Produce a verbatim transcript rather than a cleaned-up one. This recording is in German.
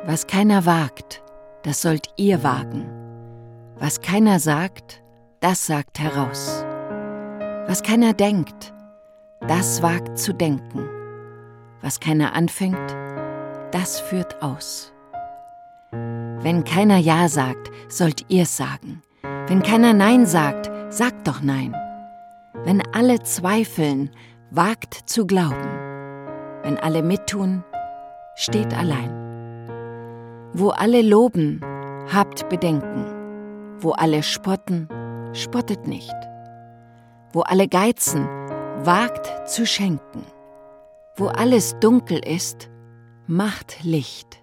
Was keiner wagt, das sollt ihr wagen. Was keiner sagt, das sagt heraus. Was keiner denkt, das wagt zu denken. Was keiner anfängt, das führt aus. Wenn keiner Ja sagt, sollt ihr's sagen. Wenn keiner Nein sagt, sagt doch Nein. Wenn alle zweifeln, wagt zu glauben. Wenn alle mittun, steht allein. Wo alle loben, habt Bedenken. Wo alle spotten, spottet nicht. Wo alle geizen, wagt zu schenken. Wo alles dunkel ist, macht Licht.